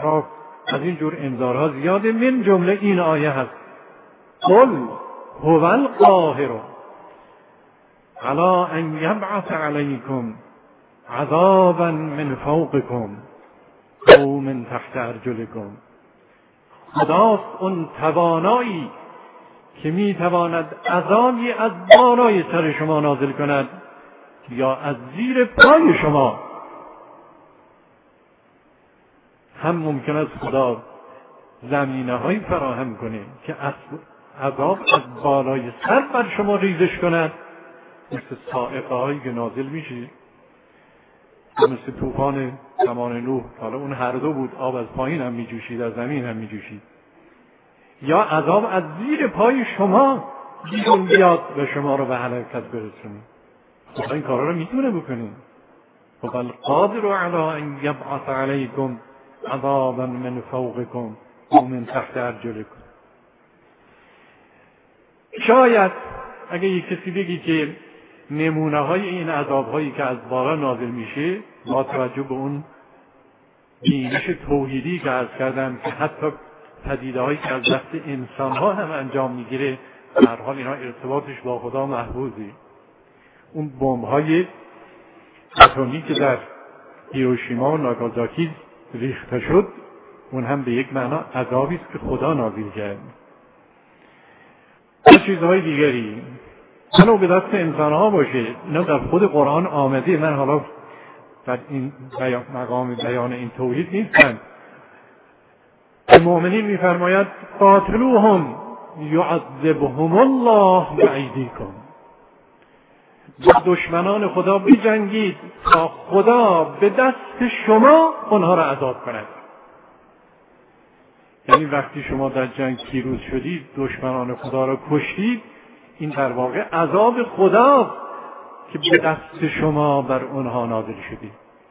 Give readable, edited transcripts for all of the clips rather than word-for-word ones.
اطراف از این جور انذارها زیاده. من جمله این آیه هست: قل هو القاهر علی ان یبعث علیکم عذابا من فوقکم او من تحت ارجلکم. خداست اون توانایی که میتواند عذابی از بالای سر شما نازل کند یا از زیر پای شما. هم ممکن است خدا زمینه‌هایی فراهم کنه که عذاب از بالای سر بر شما ریزش کند، مثل صاعقه هایی که نازل میشه، مثل طوفان زمان نوح. حالا اون هر دو بود، آب از پایین هم میجوشید، از زمین هم میجوشید. یا عذاب از زیر پای شما بیرون بیاد و شما رو به هلاکت برسونه. خدا این کارا رو میتونه بکنه. خب القادر علی ان یبعث علیکم عذابا من فوقکم او من تحت ارجلکم. شاید اگه یک کسی بگی که نمونه های این عذاب هایی که از بالا نازل میشه با توجه به اون بینش توحیدی که عرض کردم که حتی پدیده هایی که از دست انسان ها هم انجام میگیره، به هر حال اینا ارتباطش با خدا محفوظه. اون بمب های اتمی که در هیروشیما و ناگازاکی ریخته شد، اون هم به یک معنا عذابی است که خدا نازل کرد. و چیزهای دیگری حالا به دست انسان ها باشه، اینا در خود قرآن آمده. من حالا در این مقام بیان این توحید نیستم. المؤمنین میفرماید قاتلوهم یعذبهم الله بایدیکم. با دشمنان خدا بجنگید تا خدا به دست شما اونها را عذاب کند. یعنی وقتی شما در جنگ پیروز شدید، دشمنان خدا را کشتید، این در واقع عذاب خدا که به دست شما بر اونها نازل شدید.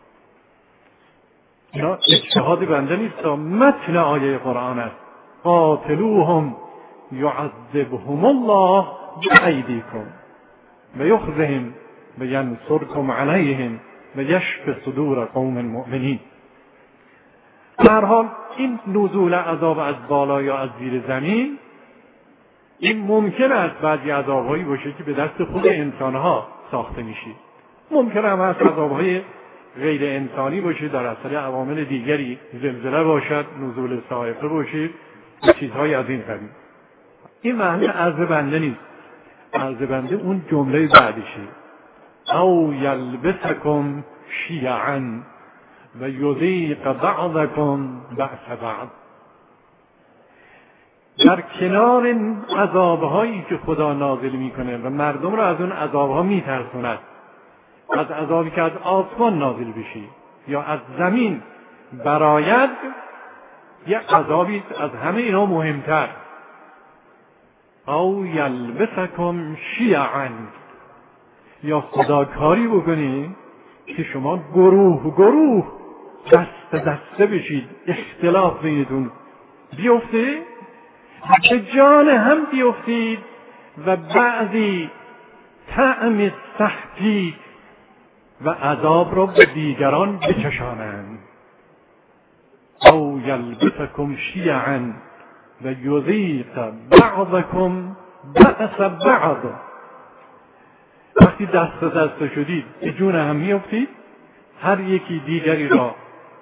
اینا اجتهاد بنده نیست، متن آیه قرآن است. قاتلوهم یعذبهم الله بایدیکم و یخزهم و ینصرکم علیهم و یشفی صدور قوم مؤمنین. در حال این نزول عذاب از بالا یا از زیر زمین، این ممکن است بعضی عذابهایی باشه که به دست خود انسانها ساخته میشه. ممکن هم هست عذابهای غیر انسانی باشه، در اثر عوامل دیگری، زلزله باشد، نزول صاعقه باشه، چیزهای از این قبیل. این معنی عرض بنده نیست. عرض بنده اون جمله بعدشه: او یلبسکم شیعا و یذیق بعضکم بأس بعض. در کنار این عذابهایی که خدا نازل میکنه و مردم را از اون عذابها میترسوند، از عذابی که از آسمان نازل بشه یا از زمین براید، یک عذابی از همه اینا مهمتر: او یلبسکم شیعا. یا خدا کاری بکنه که شما گروه گروه دست دسته بشید، اختلاف بینتون بیفته، به جان هم بیفتید و بعضی طعم سختی و عذاب را به دیگران بچشانند. او یلبسکم شیعا و یذیق بعضکم بأس بعض. وقتی دست دسته شدید به جون هم میافتید، هر یکی دیگری را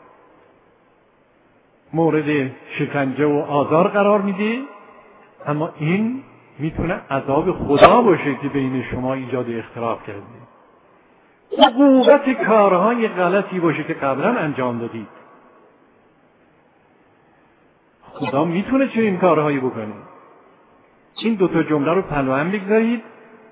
مورد شکنجه و آزار قرار میده. اما این میتونه عذاب خدا باشه که بین شما ایجاد اختلاف کرده، عقوبت کارهای غلطی باشه که قبلا انجام دادید. خدا میتونه چنین کارهایی بکنه. این دوتا جمله رو پلو هم بگذارید: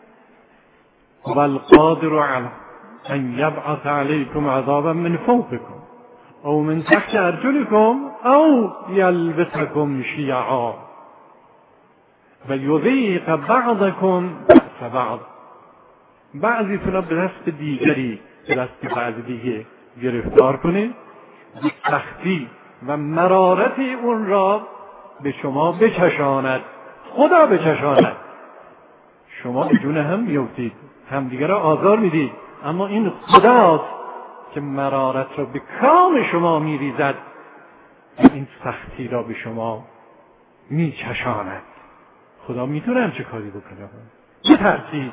والقادر علی ان یبعث علیکم عذابا من فوقکم او من تحت ارجلکم او یلبسکم شیعا و یذیق بعضکم بأس بعض. بعضیتون به دست دیگری به دست بعض دیگه گرفتار کنه، سختی و مرارت اون را به شما بچشاند، خدا بچشاند. شما به جون هم میفتید، همدیگه را آزار میدید، اما این خداست که مرارت را به کام شما میریزد این سختی را به شما میچشاند. خدا میتونه چه کاری بکنه. بترسید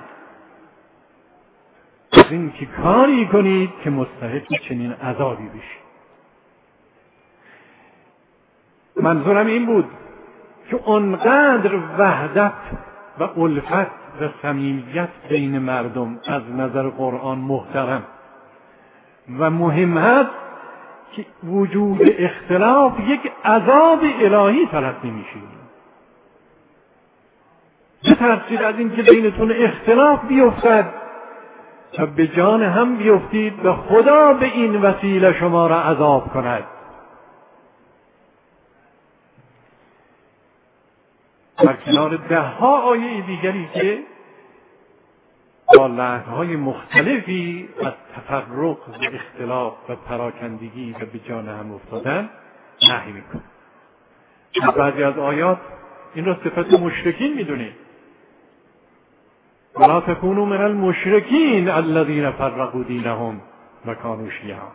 از این که کاری کنید که مستحق چنین عذابی بشید. منظورم این بود که اونقدر وحدت و الفت و صمیمیت بین مردم از نظر قرآن محترم و مهم هست که وجود اختلاف یک عذاب الهی تلقی میشه. بترسید از این که بینتون اختلاف بیفتد و به جان هم بیفتید و خدا به این وسیله شما را عذاب کند. در کنار 10 آیه دیگری که با لحن‌های مختلفی از تفرق و اختلاف و پراکندگی و به جان هم افتادن نهی میکنه. در بعضی از آیات این را صفت مشرکین میدونید. ولا تکونوا من المشرکین الذین فرقوا دینهم و کانوا شیعا.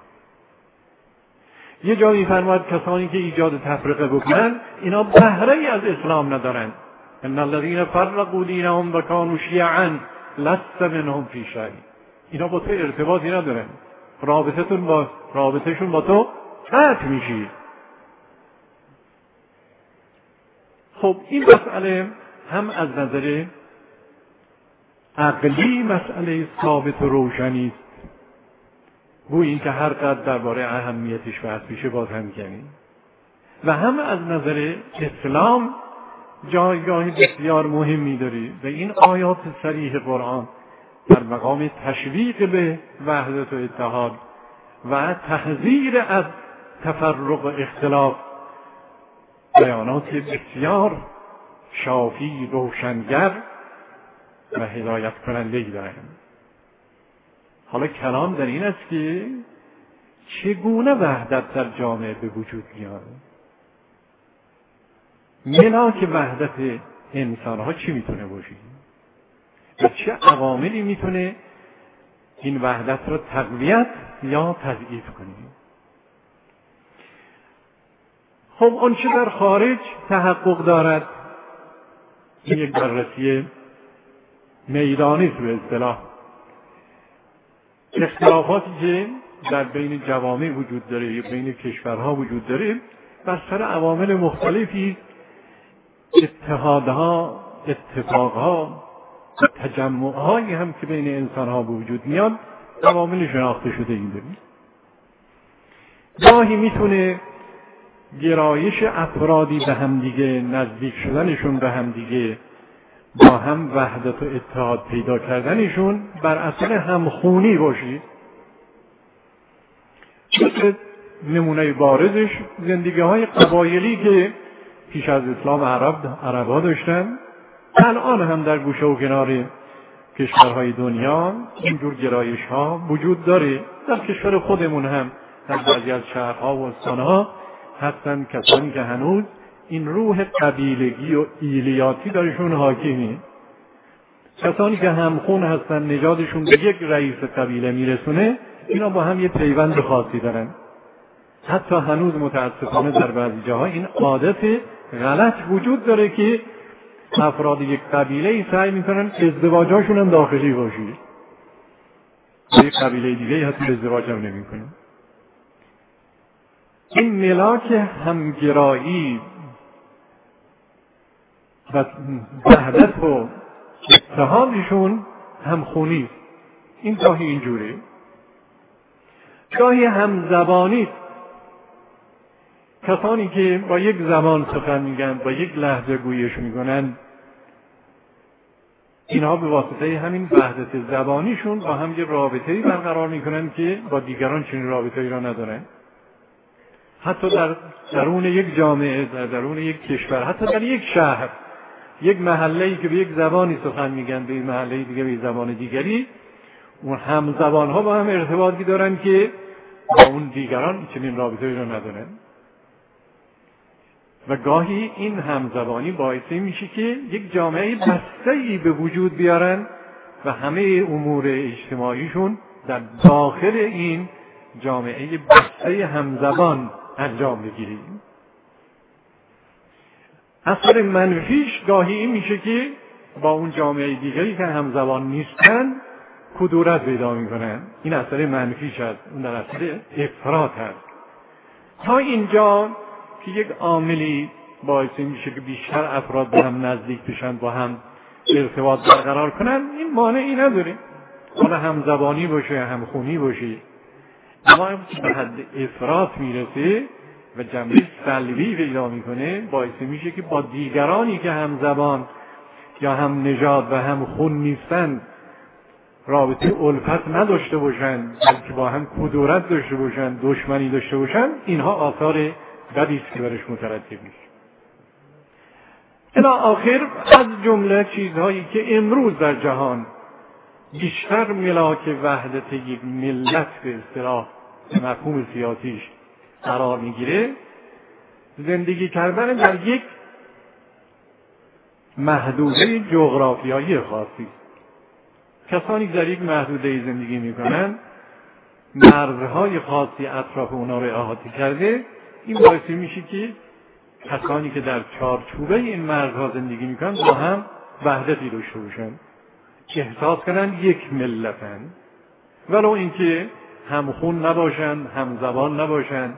یه جا می‌فرماید کسانی که ایجاد تفرقه بکنن اینا بهره‌ای از اسلام ندارن. ان الذین فرقوا دینهم و کانوا شیعا لست منهم فی شیء. اینا با تو ارتباطی ندارن. رابطهشون با تو قطع میشه. خب این مسئله هم از نظر عقلی مسئله ثابت و روشنی است. گویا این که هر قدر درباره اهمیتش بحث میشه باز هم کمی. و هم از نظر اسلام جایگاه بسیار مهمی داری و این آیات صریح قرآن در مقام تشویق به وحدت و اتحاد و تحذیر از تفرق و اختلاف بیانات بسیار شافی روشنگر و هدایت کننده‌ای دارند. حالا کلام در این است که چگونه وحدت در جامعه به وجود میاد. ملاک وحدت انسان‌ها چی میتونه باشه و چه عواملی میتونه این وحدت را تقویت یا تضعیف کنه. خب اون چه در خارج تحقق دارد این یک بررسی میدانی است به اصطلاح. اختلافاتی که در بین جوامع وجود داره یا بین کشورها وجود داره بر سر عوامل مختلفی اتحادها، اتفاقها، تجمعهایی هم که بین انسانها به وجود میاد عوامل شناخته شده این داریم. گاهی میتونه گرایش افرادی به همدیگه، نزدیک شدنشون به همدیگه، با هم وحدت و اتحاد پیدا کردنشون بر اصل همخونی باشید. مثل نمونه بارزش زندگی های قبایلی که پیش از اسلام عرب‌ها داشتن، الان هم در گوشه و کنار کشورهای دنیا اینجور گرایش ها وجود داره. در کشور خودمون هم در بعضی از شهرها و استانها هستن کسانی که هنوز این روح قبیلگی و ایلیاتی درشون حاکمی. کسانی که همخون هستن نژادشون به یک رئیس قبیله میرسونه، اینا با هم یه پیوند خاصی دارن. حتی هنوز متاسفانه در بعضی جاها این عادت غلط وجود داره که افراد یک قبیله سعی میکنن ازدواجاشون هم داخلی باشه. یک قبیله دیگه حتی ازدواج هم نمیکنن. این ملاک همگرایی و وحدت و اتحادشون همخونی. این گاهی اینجوره، گاهی همزبانی. کسانی که با یک زبان سخن میگن، با یک لهجه گویش میکنن، اینها به واسطه همین وحدت زبانیشون با هم یه رابطه‌ای برقرار میکنن که با دیگران چنین رابطه‌ای را ندارن. حتی در درون یک جامعه، در درون یک کشور، حتی در یک شهر، یک محله‌ای که به یک زبانی سخن میگن، به یک محله دیگه به زبان دیگری، اون هم زبان‌ها با هم ارتباطی دارن که با اون دیگران چنین رابطه‌ای را ندارن. و گاهی این همزبانی باعث میشه که یک جامعه بسته‌ای به وجود بیارن و همه امور اجتماعیشون در داخل این جامعه بسته همزبان انجام بگیرید. اثر منفیش گاهی این میشه که با اون جامعه دیگری که همزبان نیستن کدورت پیدا میکنن. این اثر منفیش هست، اون در اثر افراط هست. تا اینجا که یک عاملی باعث میشه که بیشتر افراد به هم نزدیک بشن، با هم ارتباط برقرار کنن، این مانعی نداره، حالا همزبانی باشه همخونی باشه. اما به حد افراط میرسه و جنبه سلبی پیدا میکنه، باعث میشه که با دیگرانی که همزبان یا هم نژاد و هم خون نیستن رابطه الفت نداشته باشن، بلکه با هم کدورت داشته باشن، دشمنی داشته باشن، اینها آثار بدی است که برش مترتب میشه. الی آخر از جمله چیزهایی که امروز در جهان بیشتر ملاک وحدت یک ملت به اصطلاح به مفهوم سیاسیش قرار میگیره، زندگی کردن در یک محدوده جغرافیایی خاصی. کسانی که در یک محدوده زندگی میکنن، مرزهای خاصی اطراف اونا رو احاطه کرده، این باعث میشه که کسانی که در چارچوبه این مرزها زندگی میکنن با هم وحدتی داشته باشن، احساس کنن یک ملتن، ولو اینکه همخون نباشن، همزبان نباشن.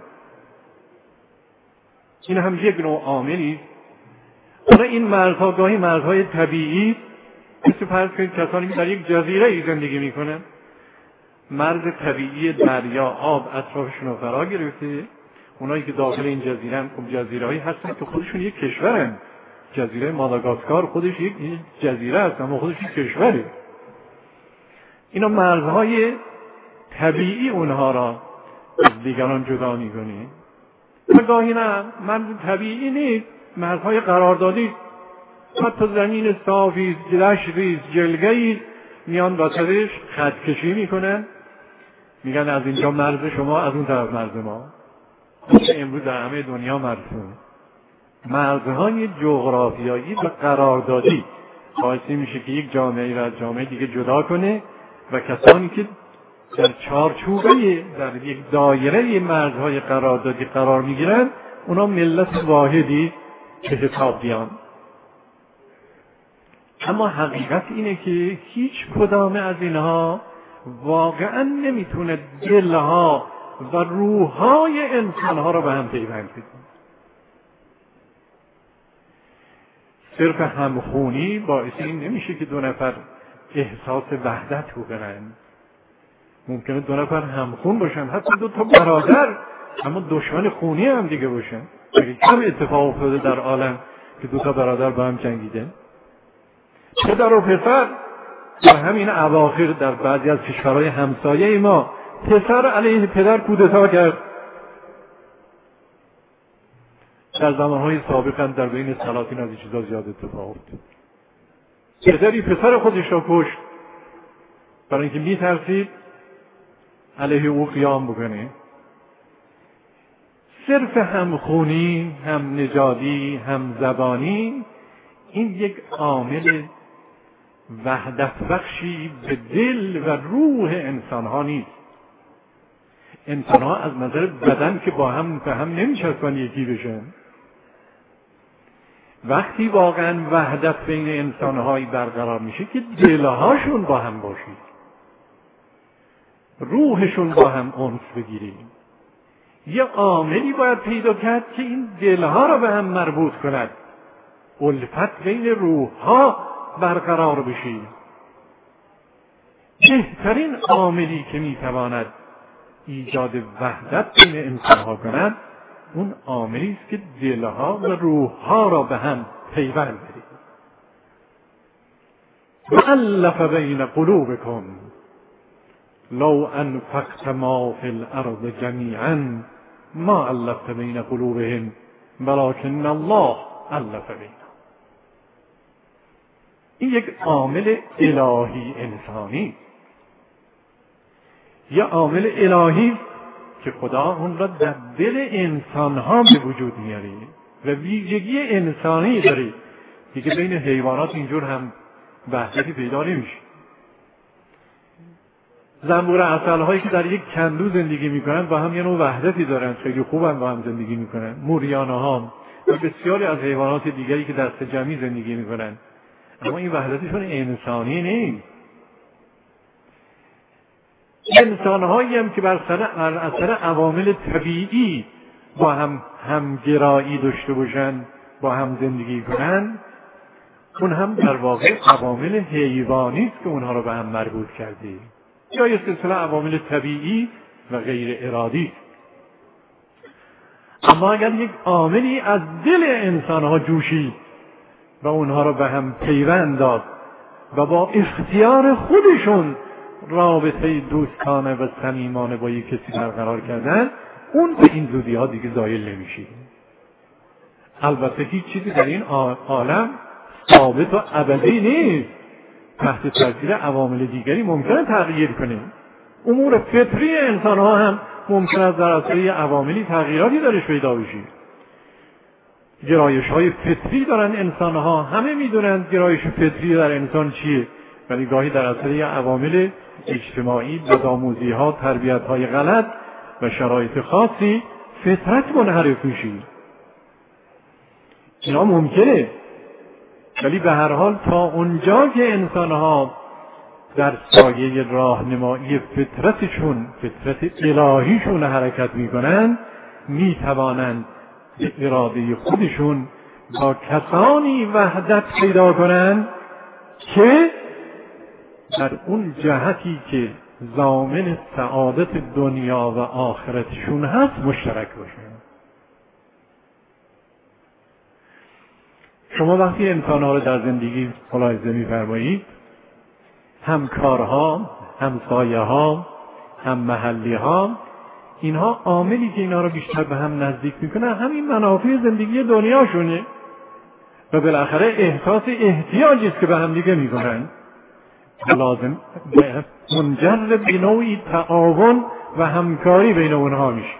این هم یک نوع عاملی است. حالا این مرزها گاهی مرزهای طبیعی، مثل فرض کنید کسانی که در یک جزیره ای زندگی میکنن، مرز طبیعی دریا آب اطرافشون رو فرا گرفته. اونایی که داخل این جزیره هم خب جزیره هایی هستن که خودشون یک کشورن. جزیره ماداگاسکار خودش یک جزیره است، اما خودش یک کشوره. اینا مرزهای طبیعی اونها را از دیگران جدا میکنه. و گاهی نه، مرز طبیعی نیست، مرزهای قراردادی. حتی زمین صافی، دشتی، جلگه‌ای میان وسطش خط کشی میکنن، میگن از اینجا مرز شما، از اون طرف مرز ما. امروز در همه دنیا مرسوم مرزهای جغرافیایی و قراردادی باعث میشه که یک جامعه را از جامعه دیگه جدا کنه و کسانی که در چارچوبه در یک دایره مرزهای قراردادی قرار میگیرن، اونا ملت واحدی به حساب بیان. اما حقیقت اینه که هیچ کدام از اینها واقعا نمیتونه دلها و روحهای انسانها را به هم پیوند بده. صرف همخونی باعث این نمیشه که دو نفر احساس وحدت بکنن. ممکنه دو نفر همخون باشن، حتی دو تا برادر، اما دشمن خونی هم دیگه باشن. کم اتفاق افتاده در عالم که دو تا برادر با هم جنگیدن. پدر و پسر در همین اواخر در بعضی از کشورهای همسایه ما پسر علیه پدر کودتا کرد. در زمانهای سابقا در بین سلاطین از این چیزا زیاد اتفاق افتاد. پدری پسر خودش را کشت برای اینکه میترسید علیه او قیام بکنه. صرف همخونی، هم نژادی، هم زبانی، این یک عامل وحدت بخشی به دل و روح انسان ها نیست. انسان ها از نظر بدن که با هم به هم نمیچسبن یکی بشن. وقتی واقعا وحدت بین انسان هایی برقرار میشه که دلهاشون با هم باشید، روحشون با هم انس بگیرید. یه عاملی باید پیدا کرد که این دلها را به هم مربوط کند، الفت بین روحها برقرار بشه. بهترین عاملی که میتواند ایجاد وحدت بین انسانها کند، اون عاملی است که دلها و روحها را به هم پیوند بده. وَأَلَّفَ بَيْنَ قُلُوبِكُمْ لَوْ أَنفَقْتَ مَا فِي الْأَرْضِ جَمِيعًا مَا أَلَّفْتَ بَيْنَ قُلُوبِهِمْ وَلَكِنَّ اللَّهَ أَلَّفَ بَيْنَهُمْ. این یک عامل الهی انسانی، یا عامل الهی که خدا اون را در دل انسان ها به وجود میاره و ویژگی انسانی داره. دیگه بین حیوانات اینجور هم وحدتی پیدا نمیشه. زنبور عسل هایی که در یک کندو زندگی میکنن با هم یه نوع وحدتی دارن، خیلی خوبن با هم زندگی میکنن. موریانه ها، و بسیاری از حیوانات دیگری که دست جمعی زندگی میکنن، اما این وحدتشون انسانی نیست. انسانهایی هم که بر اثر عوامل طبیعی با هم همگرایی داشته باشن، با هم زندگی کنن، اون هم در واقع عوامل حیوانی است که اونها رو به هم مربوط کرده، یا یه سلسله عوامل طبیعی و غیر ارادی. اما اگر یک عاملی از دل انسانها جوشید و اونها رو به هم پیوند داد و با اختیار خودشون رابطه دوستانه و صمیمانه با یک کسی برقرار کردن، اون به این زودی ها دیگه زایل نمیشه. البته هیچ چیزی در این عالم ثابت و ابدی نیست، تحت تاثیر عوامل دیگری ممکنه تغییر کنه. امور فطری انسان ها هم ممکن است در اثر عواملی تغییراتی درش پیدا بشه. گرایش های فطری دارن انسان ها، همه میدونن گرایش فطری در انسان چیه، ولی گاهی در اثر عوامل اجتماعی، بدآموزی ها، تربیت های غلط و شرایط خاصی فطرت منحرف میشه. اینا ممکنه، ولی به هر حال تا اونجا که انسان ها در سایه راهنمایی فطرتشون، فطرت الهیشون حرکت میکنن، میتوانند به اراده خودشون با کسانی وحدت پیدا کنند که در اون جهتی که ضامن سعادت دنیا و آخرتشون هست مشترک باشن. شما وقتی انسان‌ها رو در زندگی ملاحظه می‌فرمایید، هم کارها، هم سایه‌ها، هم محلی‌ها، اینها عاملی که اینا رو بیشتر به هم نزدیک میکنه همین منافع زندگی دنیاشونه و بالاخره احساس احتیاجی است که به هم دیگه میکنن، لازم منجر به نوعی تعاون و همکاری بین اونها میشه.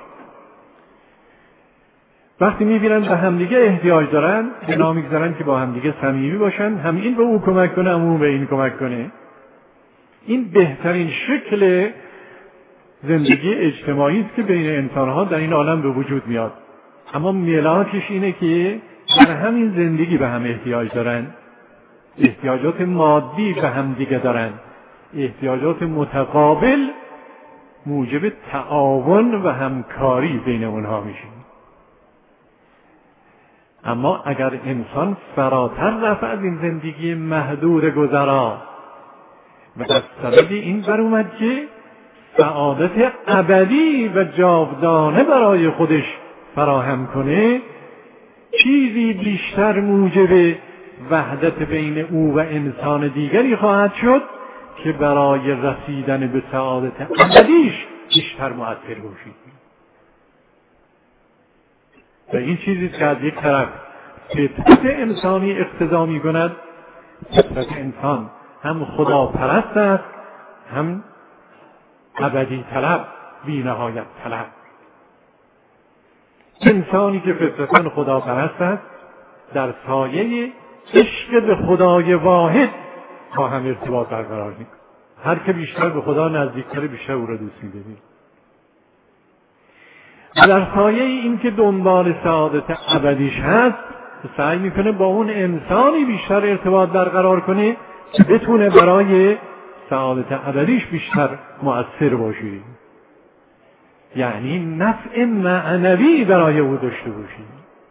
وقتی میبینن به همدیگه احتیاج دارن، اینا میگذارن که با همدیگه صمیمی باشن، هم این به او کمک کنه، هم اون به این کمک کنه. این بهترین شکل زندگی اجتماعی است که بین انسانها در این عالم به وجود میاد. اما ملاکش اینه که در همین زندگی به هم احتیاج دارن، احتیاجات مادی به هم دیگه دارن، احتیاجات متقابل موجب تعاون و همکاری بین اونها میشه. اما اگر انسان فراتر رفت از این زندگی محدود گذرا و در سبب این بر اومد که سعادت ابدی و جاودانه برای خودش فراهم کنه، چیزی بیشتر موجب وحدت بین او و انسان دیگری خواهد شد که برای رسیدن به سعادت ابدیش بیشتر مؤثر باشد. و این چیزی که از یک طرف فطرت انسانی اقتضا می کند، فطرت انسان هم خدا پرست است، هم ابدی طلب، بی نهایت طلب. انسانی که فطرتاً خدا پرست است در سایه عشق به خدای واحد با هم ارتباط برقرار می‌کند. هر که بیشتر به خدا نزدیکتر بیشتر او را دوست می‌دارد. در سایه این که دنبال سعادت ابدیش هست، سعی میکنه با اون انسانی بیشتر ارتباط برقرار کنه که بتونه برای سعادت ابدیش بیشتر مؤثر باشه، یعنی نفع معنوی برای او داشته باشه.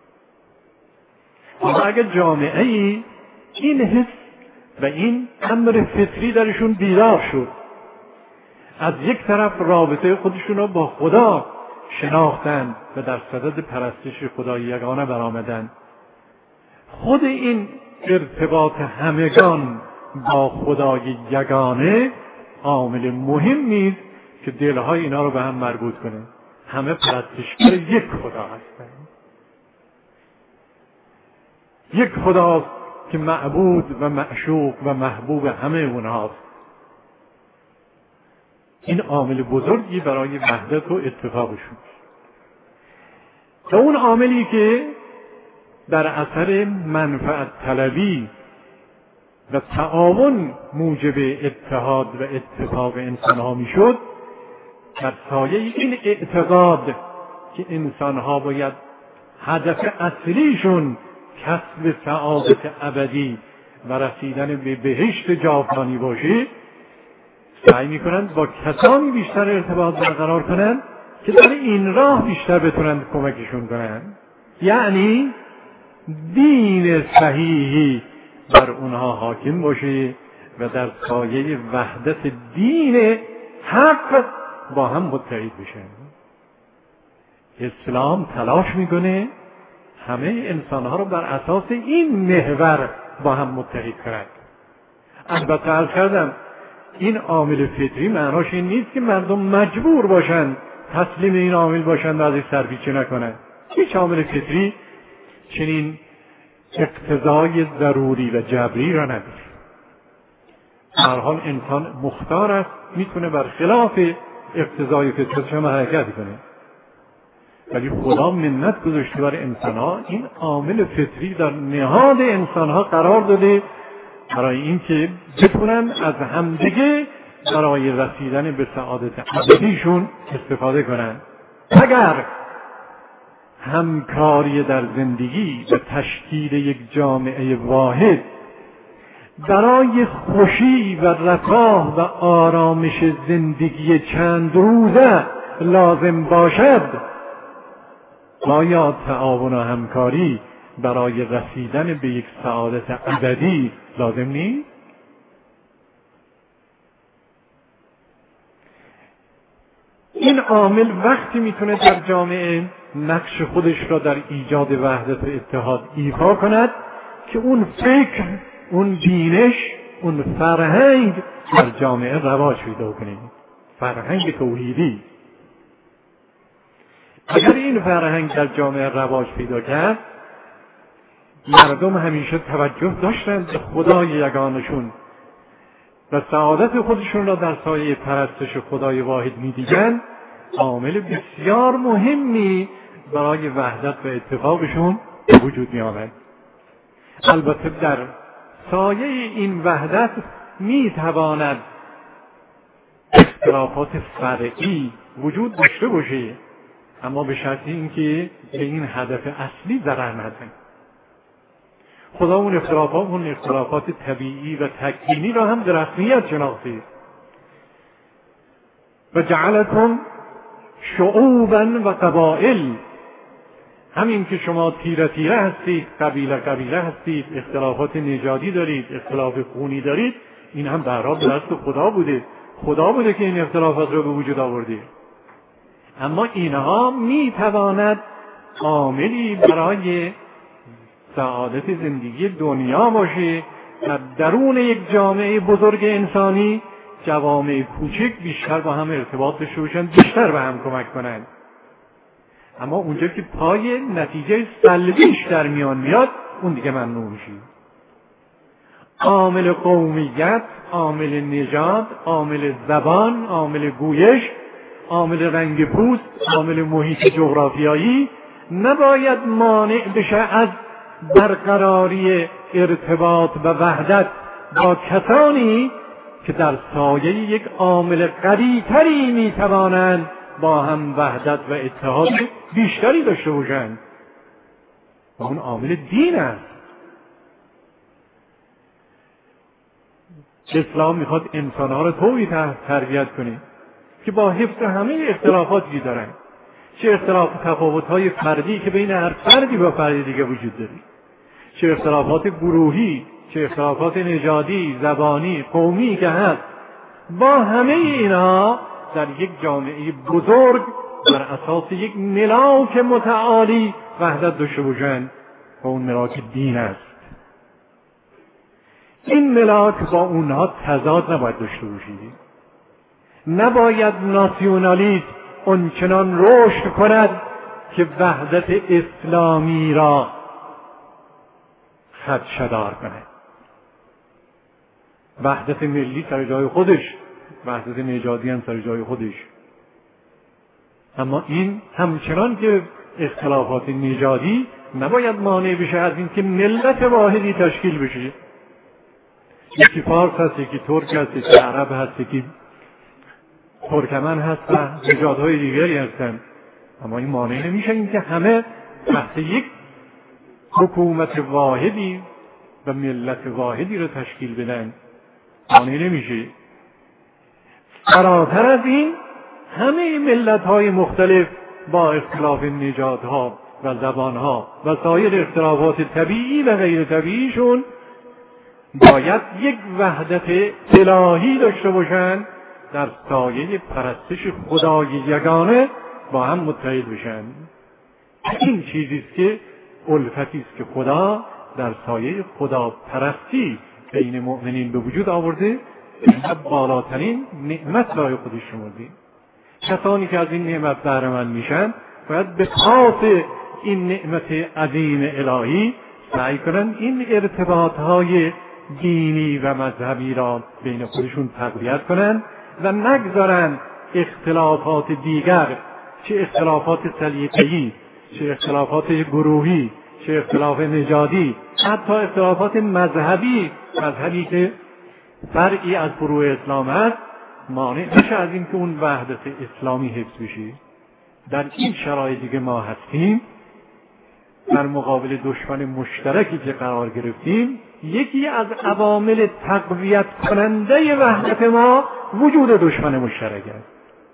اما اگر جامعه ای این حس و این امر فطری درشون بیدار شد، از یک طرف رابطه خودشون رو با خدا شناختند و در صدد پرستش خدای یگانه برآمدند، خود این ارتباط همگان با خدای یگانه عامل مهمی است که دلهای اینا رو به هم مربوط کنه. همه پرستشگر یک خدا هستند، یک خداست که معبود و معشوق و محبوب همه اونهاست. این عامل بزرگی برای وحدت و اتفاقشون. و اون عاملی که در اثر منفعت طلبی و تعاون موجب اتحاد و اتفاق انسانها میشد، در سایه این اعتقاد که انسانها باید هدف اصلیشون کسب سعادت ابدی و رسیدن به بهشت جاودانی باشه، سعی میکنند با کسانی بیشتر ارتباط برقرار کنند که در این راه بیشتر بتونند کمکشون کنند. یعنی دین صحیحی بر اونها حاکم باشه و در سایه وحدت دین حق با هم متحد بشن. اسلام تلاش میکنه همه انسانها رو بر اساس این محور با هم متحد کند. البته عرض کردم این عامل فطری معناش این نیست که مردم مجبور باشند تسلیم این عامل باشند و ازش سرپیچی نکنند. هیچ عامل فطری چنین اقتضای ضروری و جبری را نداره. در حال انسان مختار است، میتونه بر خلاف اقتضای فطرتش هم حرکت کنه، ولی خدا منت گذاشته بر انسانها این عامل فطری در نهاد انسانها قرار داده برای اینکه بتونن از همدیگه برای رسیدن به سعادت ابدیشون استفاده کنن. اگر همکاری در زندگی و تشکیل یک جامعه واحد برای خوشی و رفاه و آرامش زندگی چند روزه لازم باشد، آیا تعاون و همکاری برای رسیدن به یک سعادت ابدی لازم نیست؟ این عامل وقتی میتونه در جامعه نقش خودش را در ایجاد وحدت و اتحاد ایفا کند که اون فکر، اون بینش، اون فرهنگ در جامعه رواج پیدا کنه. فرهنگ توحیدی. اگر این فرهنگ در جامعه رواج پیدا کرد، مردم همیشه توجه داشتند به خدای یگانشون و سعادت خودشون را در سایه پرستش خدای واحد می‌دیدند، عامل بسیار مهمی برای وحدت و اتفاقشون وجود می‌آمد. البته در سایه این وحدت می‌تواند اختلافات فرعی وجود داشته باشه، اما به شرط اینکه به این هدف اصلی ضرر نزنه. خدا اون اختلافات طبیعی و تکوینی را هم در رسمیت شناخته و جعلکم شعوبا و قبائل. همین که شما تیره تیره هستید، قبیله قبیله هستید، اختلافات نژادی دارید، اختلاف خونی دارید، این هم در راه دست خدا بوده. خدا بوده که این اختلافات را به وجود آورده. اما اینها میتواند عاملی برای سعادت زندگی دنیا باشه و درون یک جامعه بزرگ انسانی جوامع کوچک بیشتر با هم ارتباط داشته باشند، بیشتر به هم کمک کنند. اما اونجا که پای نتیجه سلبیش در میان میاد، اون دیگه ممنوع میشه. عامل قومیت، عامل نژاد، عامل زبان، عامل گویش، عامل رنگ پوست، عامل محیط جغرافیایی نباید مانع بشه از برقراری ارتباط و وحدت با کسانی که در سایه یک عامل قوی‌تری میتوانند با هم وحدت و اتحاد بیشتری داشته باشند و اون عامل دین است. اسلام میخواد انسانها را طوری تربیت کنه که با حفظ همه اختلافاتی دارن، چه اختلاف تفاوت‌های فردی که بین هر فردی با فرد دیگه وجود داره، چه اختلافات گروهی، چه اختلافات نژادی، زبانی، قومی که هست، با همه اینها در یک جامعه بزرگ بر اساس یک ملاک متعالی وحدت داشته باشند و اون ملاک دین است. این ملاک با اونها تضاد نباید داشته باشید. نباید ناسیونالیسم اونچنان رشد کند که وحدت اسلامی را خدشه‌دار کند. وحدت ملی سر جای خودش، وحدت نژادی هم سر جای خودش، اما این همچنان که اختلافات نژادی نباید مانع بشه از این که ملت واحدی تشکیل بشه. یکی فارس هست، یکی ترک هست، یکی عرب هست، یکی ترکمن هست و نژادهای دیگری هستند، اما این مانع نمیشه این که همه تحت یک حکومت واحدی و ملت واحدی رو تشکیل بدن مانع نمیشه. فراتر از این همه ملت‌های مختلف با اختلاف نژادها و زبانها و سایر اختلافات طبیعی و غیر طبیعیشون باید یک وحدت الهی داشته باشند، در سایه پرستش خدای یگانه با هم متحد بشن. این چیزی است که الفتی است که خدا در سایه خدا پرستی بین مؤمنین به وجود آورده، این بالاترین نعمت برای خودش شمرده. کسانی که از این نعمت بهره مند میشن باید به خاطر این نعمت عظیم الهی سعی کنن این ارتباطهای دینی و مذهبی را بین خودشون تقویت کنن و نگذارن اختلافات دیگر، چه اختلافات سلیقه‌ای، چه اختلافات گروهی، چه اختلاف نژادی، حتی اختلافات مذهبی که فرعی از فروع اسلام هست، مانع نشه از این که اون وحدت اسلامی حفظ بشه. در این شرایطی که ما هستیم در مقابل دشمن مشترکی که قرار گرفتیم، یکی از عوامل تقویت کننده وحدت ما وجود دشمن مشترک است.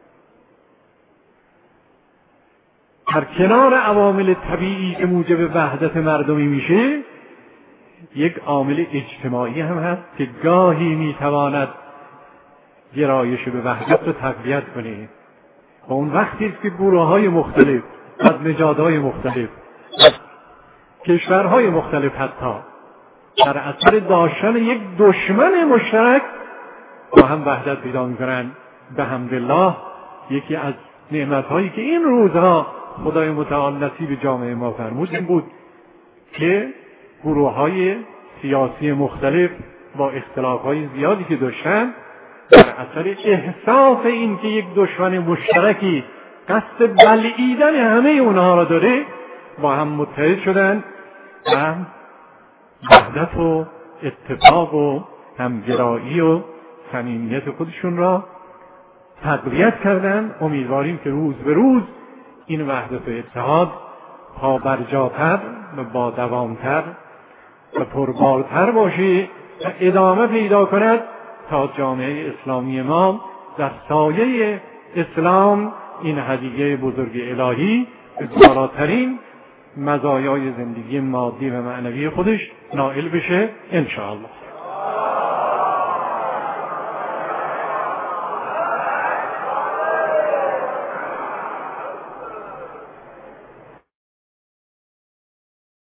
در کنار عوامل طبیعی که موجب وحدت مردمی میشه، یک عامل اجتماعی هم هست که گاهی میتواند گرایش به وحدت رو تقویت کنه. و اون وقتی است که گروه‌های مختلف از نژادهای مختلف، از کشورهای مختلف حتی در اثر داشتن یک دشمن مشترک با هم وحدت پیدا می‌کنند. به حمدالله یکی از نعمت‌هایی که این روزها خدای متعال نصیب جامعه ما فرمود این بود که گروه‌های سیاسی مختلف با اختلاف‌های زیادی که داشتن، در اثر احساس این که یک دشمن مشترکی قصد بلعیدن همه اونها را داره، با هم متحد شدن و وحدت و اتفاق و همگرایی و صمیمیت خودشون را تقویت کردن. امیدواریم که روز به روز این وحدت و اتحاد پابرجاتر و با دوامتر و پربارتر باشه و ادامه پیدا کند تا جامعه اسلامی ما در سایه اسلام این هدیه بزرگ الهی به بالاترین مزایای زندگی مادی و معنوی خودش نائل بشه انشاءالله.